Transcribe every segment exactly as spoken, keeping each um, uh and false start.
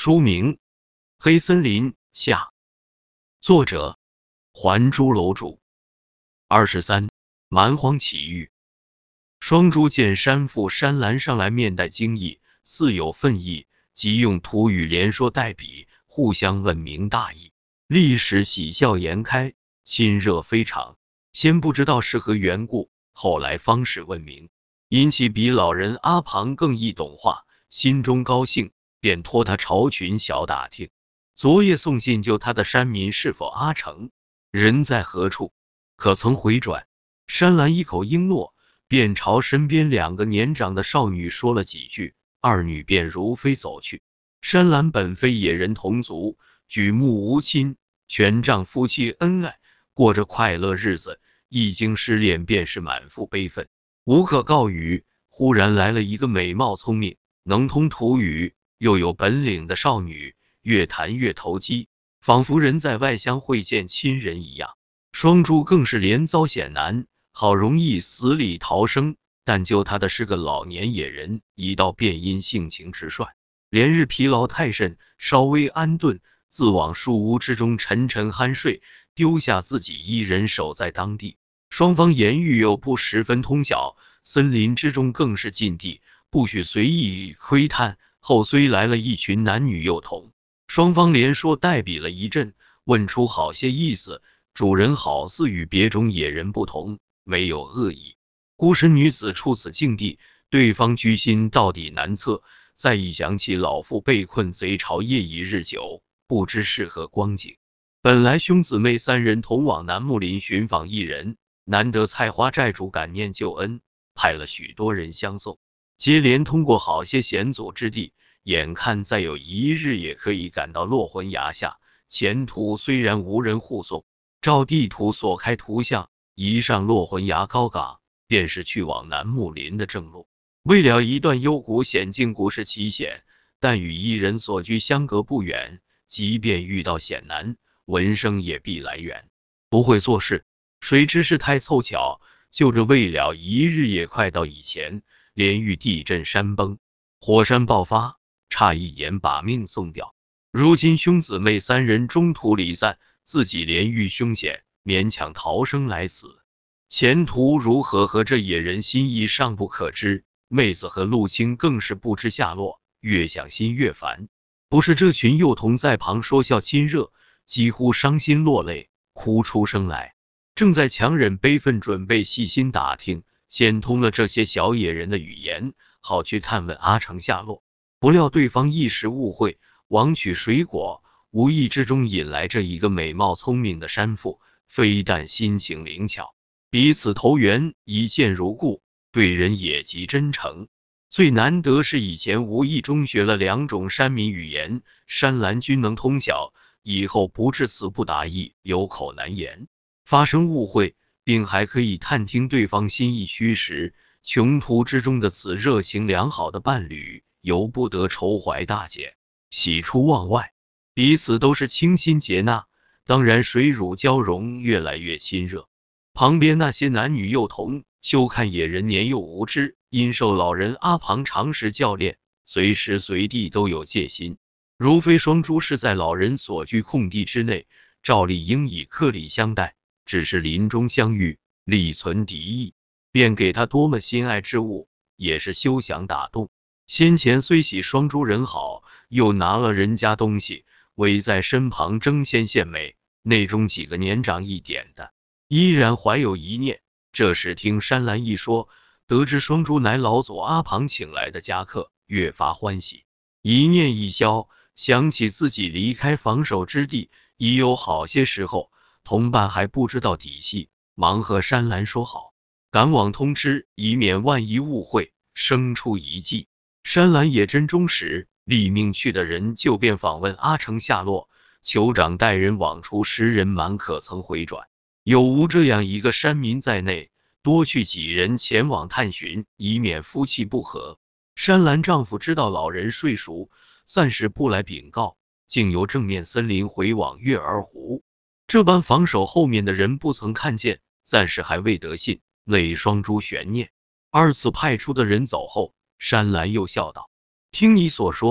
书名：黑森林下，作者：还珠楼主。二十三，蛮荒奇遇。双珠见山父山岚上来面带惊异，似有愤意，即用土语连说带比，互相问明大意，立时喜笑颜开，亲热非常。先不知道是何缘故，后来方是问明，因其比老人阿庞更易懂话，心中高兴，便托他朝群小打听，昨夜送信救他的山民是否阿成，人在何处。可曾回转？山岚一口应诺，便朝身边两个年长的少女说了几句，二女便如飞走去。山岚本非野人同族，举目无亲，全仗夫妻恩爱，过着快乐日子，一经失恋便是满腹悲愤，无可告语。忽然来了一个美貌聪明，能通土语，又有本领的少女，越谈越投机，仿佛人在外乡会见亲人一样。双珠更是连遭险难，好容易死里逃生，但救他的是个老年野人，一到便因性情直率，连日疲劳太甚，稍微安顿，自往树屋之中沉沉酣睡，丢下自己一人守在当地。双方言语又不十分通晓，森林之中更是禁地，不许随意窥探。后虽来了一群男女幼童，双方连说带比了一阵，问出好些意思，主人好似与别种野人不同，没有恶意。孤身女子处此境地，对方居心到底难测。再一想起老父被困贼巢夜已日久，不知是何光景。本来兄姊妹三人同往南木林寻访一人，难得菜花寨主感念旧恩，派了许多人相送，接连通过好些险阻之地，眼看再有一日也可以赶到落魂崖下。前途虽然无人护送，照地图所开图像，一上落魂崖高岗，便是去往南木林的正路。未了一段幽谷险境，固是奇险，但与一人所居相隔不远，即便遇到险难，闻声也必来援，不会做事。谁知是太凑巧，就这未了一日也快到以前，连遇地震山崩，火山爆发，差一眼把命送掉。如今兄姊妹三人中途离散，自己连遇凶险，勉强逃生来此，前途如何和这野人心意尚不可知。妹子和陆青更是不知下落，越想心越烦。不是这群幼童在旁说笑亲热，几乎伤心落泪，哭出声来。正在强忍悲愤，准备细心打听，先通了这些小野人的语言，好去探问阿成下落。不料对方一时误会，枉取水果，无意之中引来这一个美貌聪明的山妇，非但心情灵巧，彼此投缘，一见如故，对人也极真诚。最难得是以前无意中学了两种山民语言，山岚均能通晓，以后不至词不达意，有口难言，发生误会，并还可以探听对方心意虚实。穷途之中的此热情良好的伴侣，由不得愁怀大解，喜出望外，彼此都是倾心接纳，当然水乳交融，越来越亲热。旁边那些男女幼童，休看野人年幼无知，因受老人阿庞常时教练，随时随地都有戒心。如非双珠是在老人所居空地之内，照例应以客礼相待，只是临终相遇，力存敌意，便给他多么心爱之物，也是休想打动。先前虽喜双珠人好，又拿了人家东西，围在身旁争先献媚，内中几个年长一点的依然怀有一念。这时听山岚一说，得知双珠乃老祖阿庞请来的家客，越发欢喜，一念一消，想起自己离开防守之地已有好些时候，同伴还不知道底细，忙和山岚说好，赶往通知，以免万一误会生出疑忌。山岚也真忠实，立命去的人就便访问阿成下落，酋长带人往出十人满，可曾回转？有无这样一个山民在内，多去几人前往探寻，以免夫妻不和。山岚丈夫知道老人睡熟，暂时不来禀告，竟由正面森林回往月儿湖。这般防守后面的人不曾看见，暂时还未得信，累双珠悬念。二次派出的人走后，山岚又笑道：听你所说，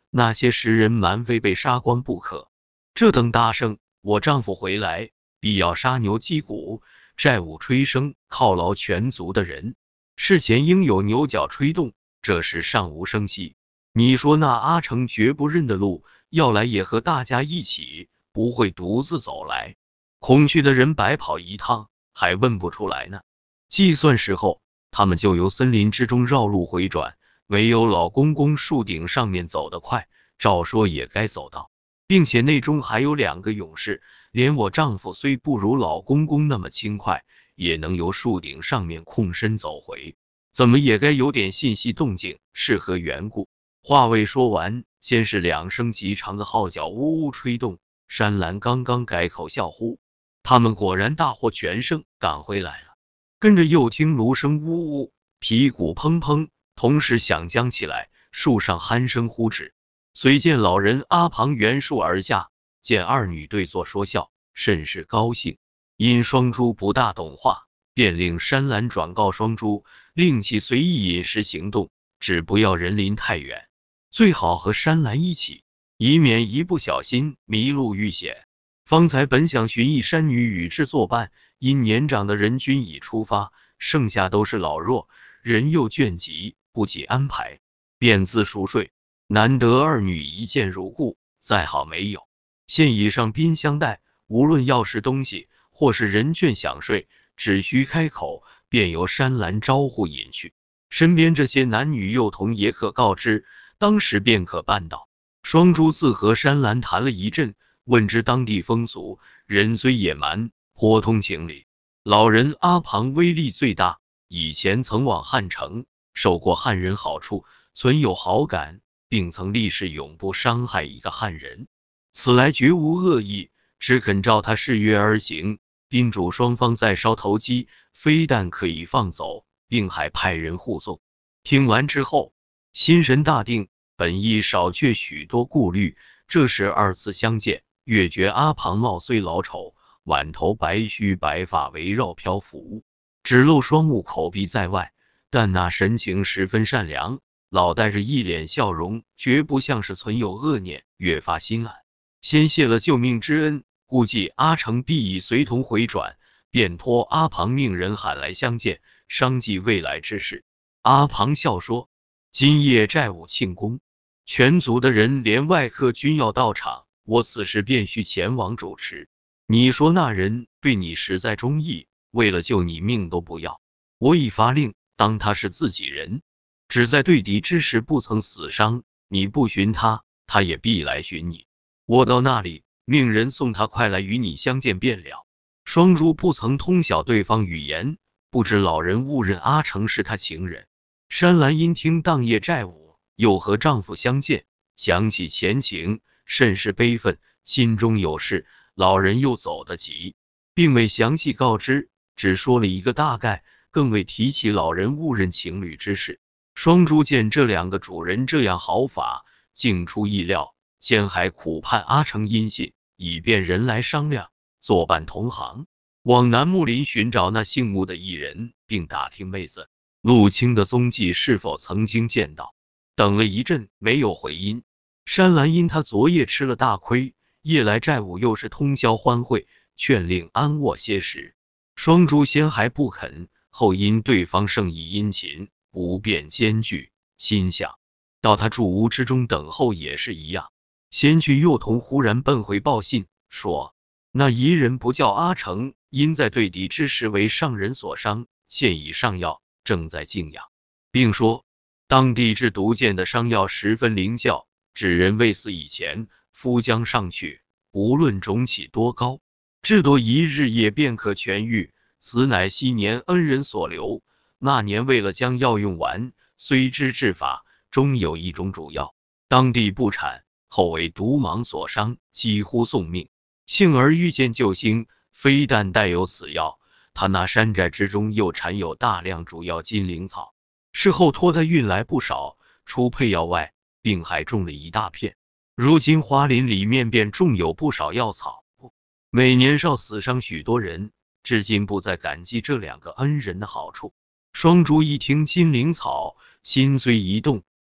那些食人蛮非被杀光不可。这等大胜，我丈夫回来，必要杀牛击鼓，债务吹声，犒劳全族的人。事前应有牛角吹动，这时尚无声息。你说那阿成绝不认的路，要来也和大家一起，不会独自走来。恐惧的人白跑一趟，还问不出来呢。计算时候，他们就由森林之中绕路回转，唯有老公公树顶上面走得快，照说也该走到，并且内中还有两个勇士，连我丈夫虽不如老公公那么轻快，也能由树顶上面空身走回，怎么也该有点信息动静，是何缘故？话未说完，先是两声极长的号角呜呜吹动，山岚刚刚改口笑呼，他们果然大获全胜，赶回来了。跟着又听芦声呜呜，皮鼓砰砰，同时响将起来，树上鼾声呼止。虽见老人阿庞原树而下，见二女对坐说笑，甚是高兴。因双珠不大懂话，便令山岚转告双珠，令其随意饮食行动，只不要人临太远，最好和山岚一起，以免一不小心迷路遇险。方才本想寻一山女与之作伴，因年长的人均已出发，剩下都是老弱，人又倦疾，不及安排，便自熟睡。难得二女一见如故，再好没有。现已上宾相待，无论要是东西，或是人倦想睡，只需开口，便由山岚招呼引去。身边这些男女幼童也可告知，当时便可办到。双珠自和山岚谈了一阵，问之当地风俗，人虽野蛮，颇通情理。老人阿庞威力最大，以前曾往汉城，受过汉人好处，存有好感，并曾立誓永不伤害一个汉人。此来绝无恶意，只肯照他誓约而行。宾主双方再稍投机，非但可以放走，并还派人护送。听完之后，心神大定，本意少却许多顾虑。这时二次相见，越觉阿庞貌虽老丑，挽头白须白发围绕漂浮，只露双目口鼻在外，但那神情十分善良，老带着一脸笑容，绝不像是存有恶念，越发心安。先谢了救命之恩，估计阿成必已随同回转，便托阿庞命人喊来相见，商计未来之事。阿庞笑说，今夜债务庆功，全族的人连外客均要到场，我此时便须前往主持。你说那人对你实在忠义，为了救你命都不要，我已发令，当他是自己人，只在对敌之时不曾死伤，你不寻他，他也必来寻你。我到那里，命人送他快来与你相见便了。双珠不曾通晓对方语言，不知老人误认阿成是他情人。山岚因听当夜债务，又和丈夫相见，想起前情，甚是悲愤，心中有事，老人又走得急，并未详细告知，只说了一个大概，更未提起老人误认情侣之事。双珠见这两个主人这样好法，竟出意料，先还苦盼阿成音信，以便人来商量，作伴同行，往南木林寻找那姓穆的一人，并打听妹子陆青的踪迹是否曾经见到。等了一阵，没有回音。山岚因他昨夜吃了大亏，夜来债务又是通宵欢会，劝令安卧些时。双珠先还不肯，后因对方盛意殷勤，不便艰巨，心想到他住屋之中等候也是一样。先去幼童忽然奔回报信，说那彝人不叫阿成，因在对敌之时为上人所伤，现已上药，正在静养，并说当地制毒箭的伤药十分灵效，指人未死以前，敷将上去，无论肿起多高，至多一日也便可痊愈。此乃昔年恩人所留，那年为了将药用完，虽知治法，终有一种主药，当地不产，后为毒芒所伤，几乎送命。幸而遇见救星，非但带有此药，他那山寨之中又产有大量主药金灵草，事后托他运来不少，除配药外，并还种了一大片。如今花林里面便种有不少药草，每年少死伤许多人，至今不再感激这两个恩人的好处。双珠一听金灵草，心虽一动，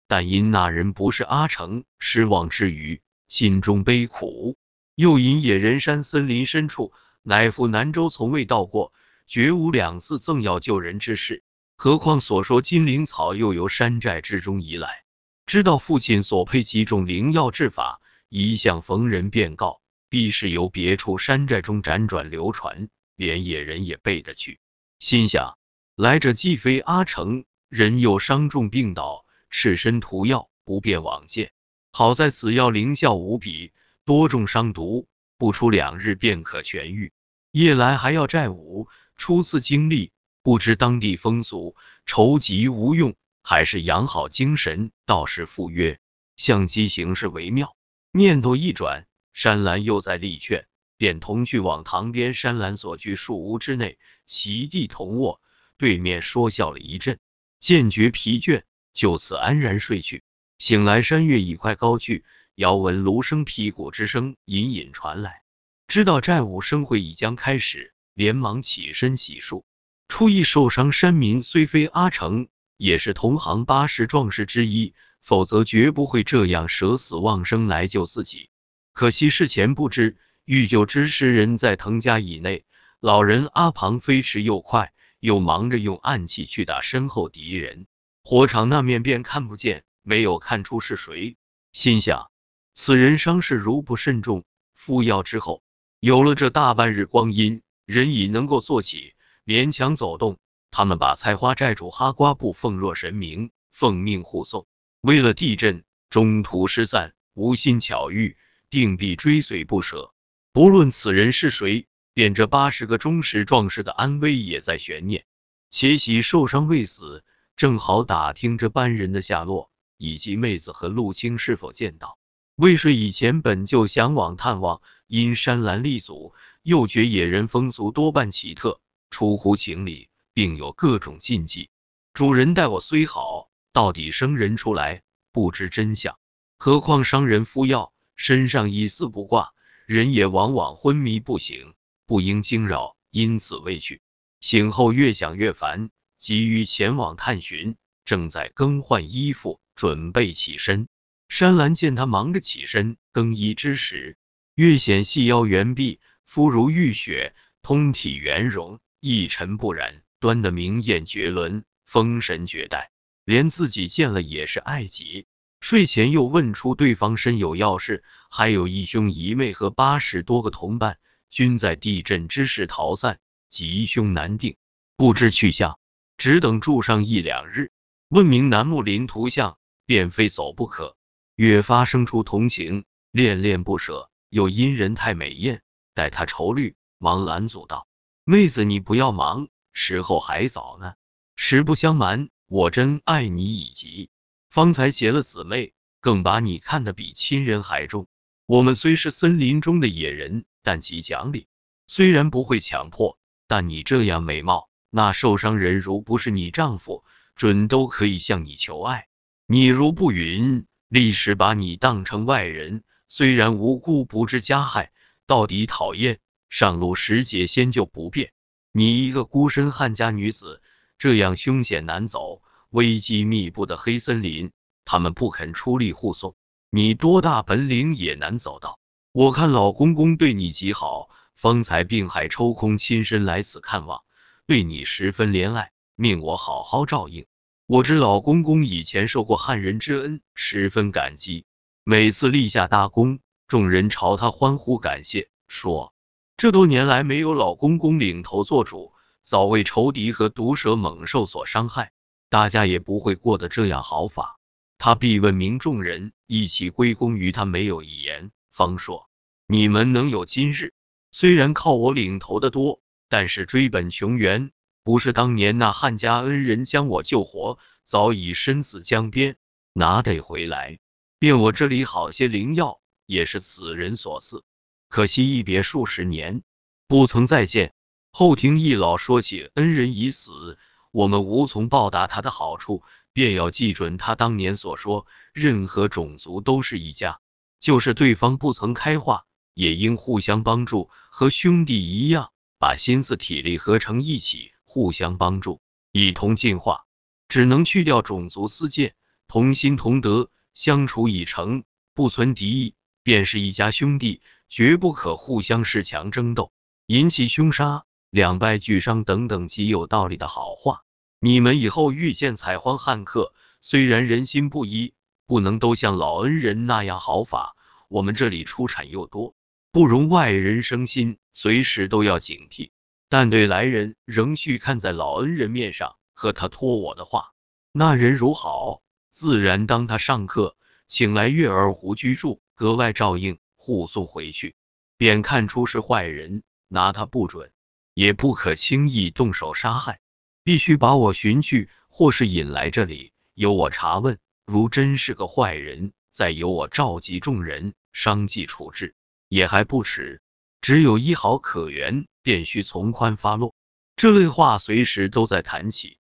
但因那人不是阿成，失望之余，心中悲苦。又因野人山森林深处，乃父南州从未到过，绝无两次赠药救人之事。何况所说金灵草又由山寨之中移来，知道父亲所配几种灵药治法，一向逢人便告，必是由别处山寨中辗转流传，连野人也背得去。心想，来者既非阿成，人又伤重病倒，赤身涂药，不便往见。好在此药灵效无比，多中伤毒，不出两日便可痊愈。夜来还要债务，初次经历，不知当地风俗，筹集无用，还是养好精神，道士赴约，相机行事为妙。念头一转，山兰又在力劝，便同去往塘边山兰所居树屋之内，席地同卧，对面说笑了一阵，渐觉疲倦，就此安然睡去。醒来山月已快高去，遥闻芦笙劈鼓之声隐隐传来，知道寨伍盛会已将开始，连忙起身洗漱。初一受伤山民虽非阿成，也是同行八十壮士之一，否则绝不会这样舍死忘生来救自己。可惜事前不知，欲救之时人在藤家以内，老人阿庞飞驰又快，又忙着用暗器去打身后敌人，火场那面便看不见，没有看出是谁。心想，此人伤势如不慎重，服药之后，有了这大半日光阴，人已能够坐起，勉强走动。他们把菜花寨主哈瓜布奉若神明，奉命护送。为了地震，中途失散，无心巧遇，定必追随不舍。不论此人是谁，便这八十个忠实壮士的安危也在悬念。且喜受伤未死，正好打听这班人的下落，以及妹子和陆青是否见到。未睡以前本就想往探望，因山兰立足，又觉野人风俗多半奇特，出乎情理，并有各种禁忌。主人待我虽好，到底生人出来，不知真相。何况伤人敷药，身上已似不挂，人也往往昏迷不醒，不应惊扰，因此未去。醒后越想越烦，急于前往探寻，正在更换衣服，准备起身。山兰见他忙着起身更衣之时，越显细腰圆臂，肤如玉雪，通体圆融，一尘不染，端得明艳绝伦，风神绝代，连自己见了也是爱极。睡前又问出对方身有要事，还有一兄一妹和八十多个同伴，均在地震之时逃散，吉凶难定，不知去向，只等住上一两日，问明楠木林图像，便非走不可。越发生出同情，恋恋不舍，又因人太美艳，待他愁虑，忙拦阻道：妹子你不要忙，时候还早呢。实不相瞒，我真爱你已极，方才结了姊妹，更把你看得比亲人还重。我们虽是森林中的野人，但极讲理，虽然不会强迫，但你这样美貌，那受伤人如不是你丈夫，准都可以向你求爱。你如不允，立时把你当成外人，虽然无辜不知加害，到底讨厌。上路时节先就不便，你一个孤身汉家女子，这样凶险难走，危机密布的黑森林，他们不肯出力护送，你多大本领也难走到。我看老公公对你极好，方才病还抽空亲身来此看望，对你十分怜爱，命我好好照应。我知老公公以前受过汉人之恩，十分感激，每次立下大功，众人朝他欢呼感谢，说这多年来没有老公公领头做主，早为仇敌和毒蛇猛兽所伤害，大家也不会过得这样好法。他必问明众人，一起归功于他没有一言，方说你们能有今日，虽然靠我领头的多，但是追本穷源，不是当年那汉家恩人将我救活，早已身死江边，哪得回来？便我这里好些灵药，也是此人所赐。可惜一别数十年，不曾再见。后听一老说起恩人已死，我们无从报答他的好处，便要记准他当年所说，任何种族都是一家，就是对方不曾开化，也应互相帮助，和兄弟一样，把心思体力合成一起，互相帮助，一同进化。只能去掉种族私见， 同心同德，相处已成，不存敌意，便是一家兄弟，绝不可互相恃强争斗，引起凶杀，两败俱伤等等极有道理的好话。你们以后遇见采荒汉客，虽然人心不一，不能都像老恩人那样好法，我们这里出产又多，不容外人生心，随时都要警惕。但对来人仍需看在老恩人面上，和他托我的话，那人如好，自然当他上客，请来月儿湖居住，格外照应，护送回去。便看出是坏人，拿他不准，也不可轻易动手杀害，必须把我寻去，或是引来这里，由我查问，如真是个坏人，再由我召集众人，商计处置，也还不迟。只有一毫可原，便须从宽发落。这类话随时都在谈起，